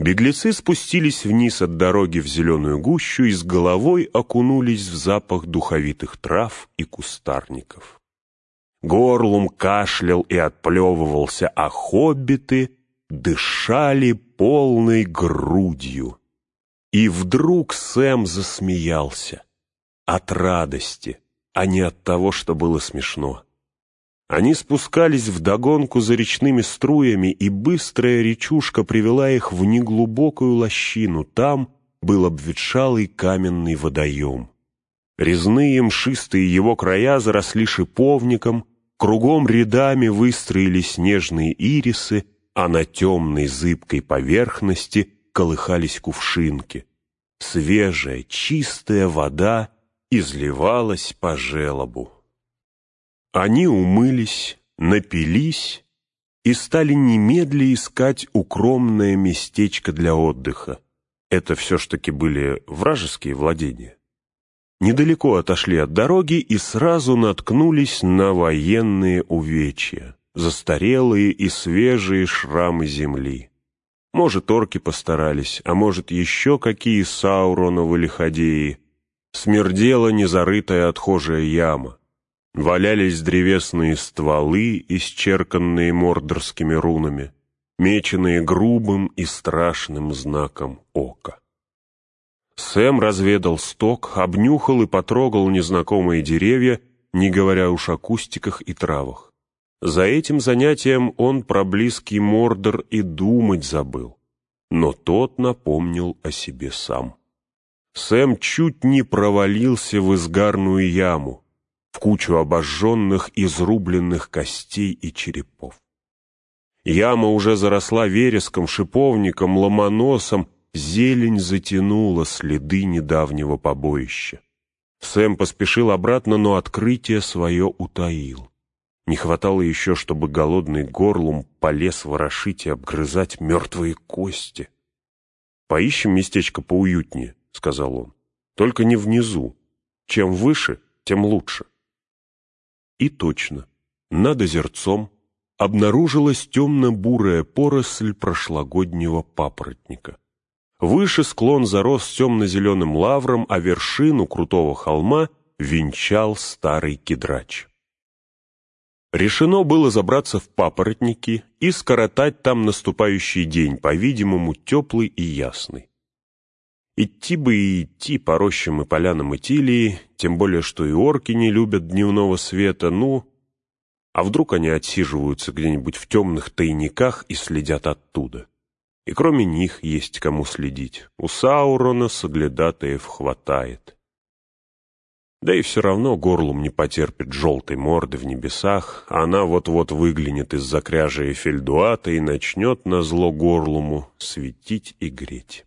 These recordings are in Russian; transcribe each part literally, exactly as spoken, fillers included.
Беглецы спустились вниз от дороги в зеленую гущу и с головой окунулись в запах духовитых трав и кустарников. Горлум кашлял и отплевывался, а хоббиты дышали полной грудью. И вдруг Сэм засмеялся. От радости, а не от того, что было смешно. Они спускались вдогонку за речными струями, и быстрая речушка привела их в неглубокую лощину. Там был обветшалый каменный водоем. Резные мшистые его края заросли шиповником, кругом рядами выстроились снежные ирисы, а на темной зыбкой поверхности колыхались кувшинки. Свежая, чистая вода изливалась по желобу. Они умылись, напились и стали немедля искать укромное местечко для отдыха. Это все ж таки были вражеские владения. Недалеко отошли от дороги и сразу наткнулись на военные увечья, застарелые и свежие шрамы земли. Может, орки постарались, а может, еще какие Сауроновы лиходеи. Смердела незарытая отхожая яма. Валялись древесные стволы, исчерканные мордорскими рунами, меченные грубым и страшным знаком ока. Сэм разведал сток, обнюхал и потрогал незнакомые деревья, не говоря уж о кустиках и травах. За этим занятием он про близкий Мордор и думать забыл, но тот напомнил о себе сам. Сэм чуть не провалился в изгарную яму, в кучу обожженных, изрубленных костей и черепов. Яма уже заросла вереском, шиповником, ломоносом, зелень затянула следы недавнего побоища. Сэм поспешил обратно, но открытие свое утаил. Не хватало еще, чтобы голодный Горлум полез ворошить и обгрызать мертвые кости. «Поищем местечко поуютнее», — сказал он. «Только не внизу. Чем выше, тем лучше». И точно, над озерцом обнаружилась темно-бурая поросль прошлогоднего папоротника. Выше склон зарос темно-зеленым лавром, а вершину крутого холма венчал старый кедрач. Решено было забраться в папоротники и скоротать там наступающий день, по-видимому, теплый и ясный. Идти бы и идти по рощам и полянам Итилии, тем более, что и орки не любят дневного света, ну, а вдруг они отсиживаются где-нибудь в темных тайниках и следят оттуда. И кроме них есть кому следить. У Саурона соглядатаев хватает. Да и все равно Горлум не потерпит желтой морды в небесах, а она вот-вот выглянет из-за кряжа Эфельдуата и начнет назло Горлуму светить и греть.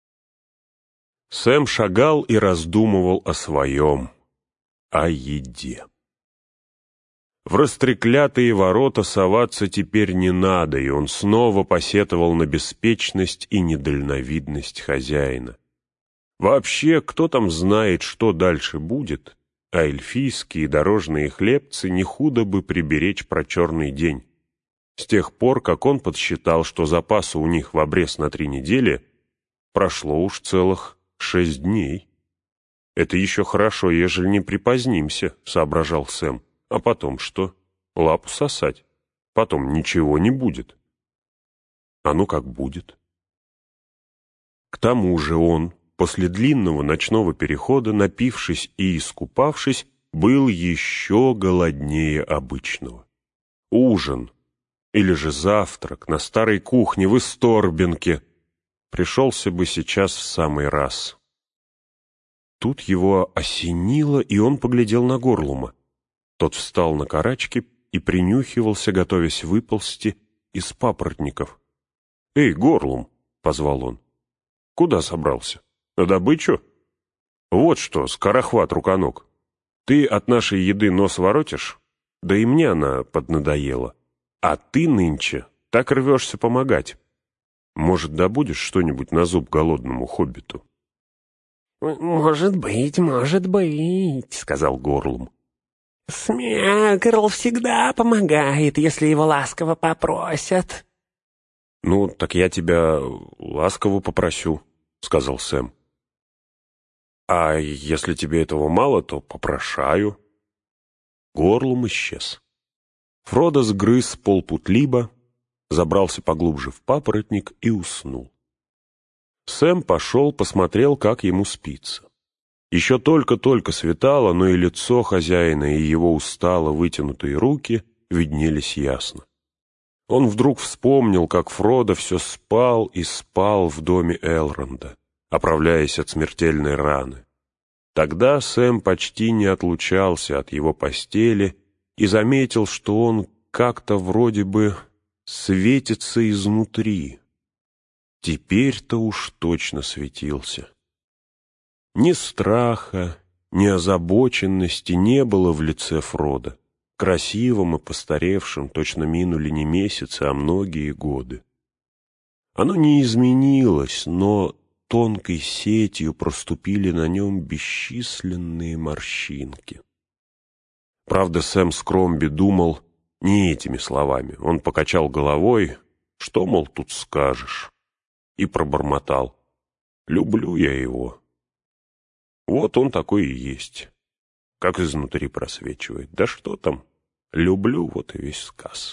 Сэм шагал и раздумывал о своем, о еде. В растреклятые ворота соваться теперь не надо, и он снова посетовал на беспечность и недальновидность хозяина. Вообще, кто там знает, что дальше будет, а эльфийские дорожные хлебцы не худо бы приберечь про черный день. С тех пор, как он подсчитал, что запасы у них в обрез на три недели, прошло уж целых шесть дней. «Это еще хорошо, ежели не припозднимся», — соображал Сэм. «А потом что? Лапу сосать? Потом ничего не будет». А ну как будет. К тому же он, после длинного ночного перехода, напившись и искупавшись, был еще голоднее обычного. Ужин или же завтрак на старой кухне в Исторбинке пришелся бы сейчас в самый раз. Тут его осенило, и он поглядел на Горлума. Тот встал на карачки и принюхивался, готовясь выползти из папоротников. «Эй, Горлум!» — позвал он. «Куда собрался? На добычу? Вот что, скорохват-руконог, ты от нашей еды нос воротишь? Да и мне она поднадоела. А ты нынче так рвешься помогать. Может, добудешь что-нибудь на зуб голодному хоббиту?» «Может быть, может быть», — сказал Горлум. «Смегрл всегда помогает, если его ласково попросят». «Ну, так я тебя ласково попросю», — сказал Сэм. «А если тебе этого мало, то попрошаю». Горлум исчез. Фродо сгрыз полпутлиба, забрался поглубже в папоротник и уснул. Сэм пошел, посмотрел, как ему спится. Еще только-только светало, но и лицо хозяина, и его устало вытянутые руки виднелись ясно. Он вдруг вспомнил, как Фродо все спал и спал в доме Элронда, оправляясь от смертельной раны. Тогда Сэм почти не отлучался от его постели и заметил, что он как-то вроде бы светится изнутри. Теперь-то уж точно светился. Ни страха, ни озабоченности не было в лице Фродо. Красивым и постаревшим точно минули не месяцы, а многие годы. Оно не изменилось, но тонкой сетью проступили на нем бесчисленные морщинки. Правда, Сэм Скромби думал не этими словами. Он покачал головой, что, мол, тут скажешь, и пробормотал: «Люблю я его». Вот он такой и есть, как изнутри просвечивает. Да что там, люблю, вот и весь сказ.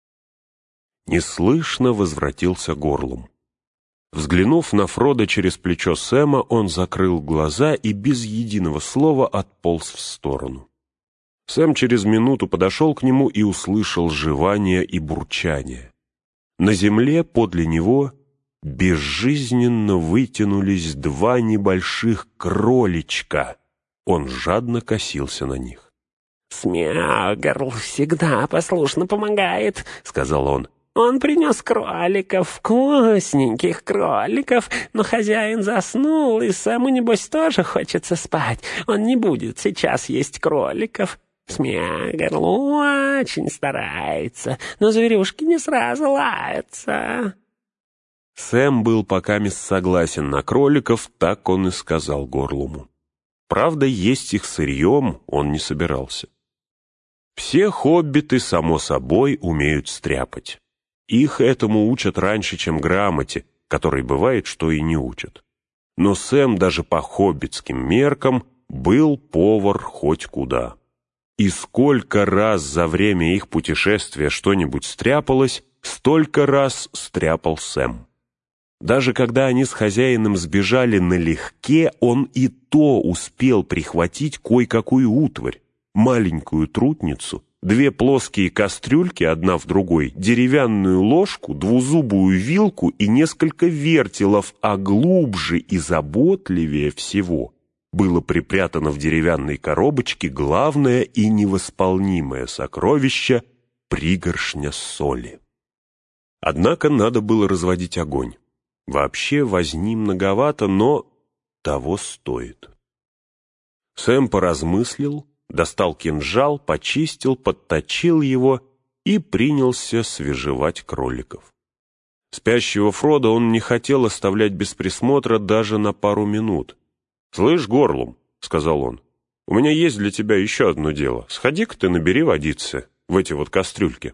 Неслышно возвратился Горлум. Взглянув на Фродо через плечо Сэма, он закрыл глаза и без единого слова отполз в сторону. Сэм через минуту подошел к нему и услышал жевание и бурчание. На земле подле него безжизненно вытянулись два небольших кроличка. Он жадно косился на них. «Смягрл всегда послушно помогает», — сказал он. «Он принес кроликов, вкусненьких кроликов, но хозяин заснул, и Сэму, небось, тоже хочется спать. Он не будет сейчас есть кроликов. Смягрл очень старается, но зверюшки не сразу лаются». Сэм был покамест согласен на кроликов, так он и сказал Горлуму. Правда, есть их сырьем он не собирался. Все хоббиты, само собой, умеют стряпать. Их этому учат раньше, чем грамоте, которой бывает, что и не учат. Но Сэм даже по хоббитским меркам был повар хоть куда. И сколько раз за время их путешествия что-нибудь стряпалось, столько раз стряпал Сэм. Даже когда они с хозяином сбежали налегке, он и то успел прихватить кое-какую утварь, маленькую трутницу, две плоские кастрюльки, одна в другой, деревянную ложку, двузубую вилку и несколько вертелов, а глубже и заботливее всего было припрятано в деревянной коробочке главное и невосполнимое сокровище — пригоршня соли. Однако надо было разводить огонь. Вообще возни многовато, но того стоит. Сэм поразмыслил, достал кинжал, почистил, подточил его и принялся свежевать кроликов. Спящего Фродо он не хотел оставлять без присмотра даже на пару минут. «Слышь, Горлум», — сказал он, — «у меня есть для тебя еще одно дело. Сходи-ка ты набери водицы в эти вот кастрюльки».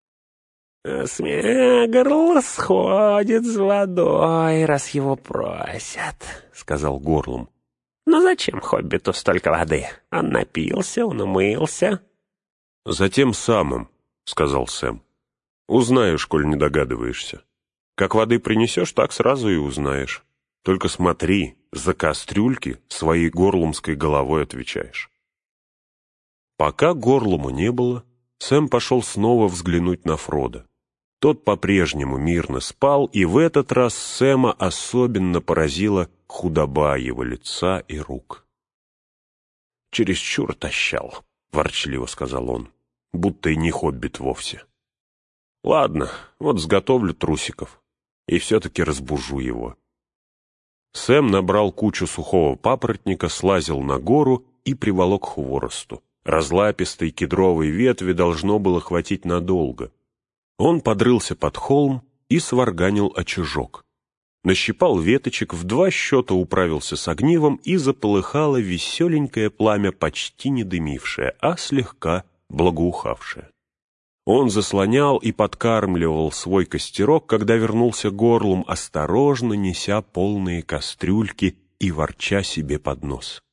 «Смягрл сходит с водой, раз его просят», — сказал Горлум. «Но зачем хоббиту столько воды? Он напился, он умылся». «За тем самым», — сказал Сэм. «Узнаешь, коль не догадываешься. Как воды принесешь, так сразу и узнаешь. Только смотри, за кастрюльки своей горлумской головой отвечаешь». Пока Горлума не было, Сэм пошел снова взглянуть на Фродо. Тот по-прежнему мирно спал, и в этот раз Сэма особенно поразила худоба его лица и рук. «Чересчур тащал», — ворчливо сказал он, — «будто и не хоббит вовсе. Ладно, вот сготовлю трусиков, и все-таки разбужу его». Сэм набрал кучу сухого папоротника, слазил на гору и приволок хворосту. Разлапистой кедровой ветви должно было хватить надолго. Он подрылся под холм и сварганил очажок. Нащипал веточек, в два счета управился с огнивом, и заполыхало веселенькое пламя, почти не дымившее, а слегка благоухавшее. Он заслонял и подкармливал свой костерок, когда вернулся Горлум, осторожно неся полные кастрюльки и ворча себе под нос.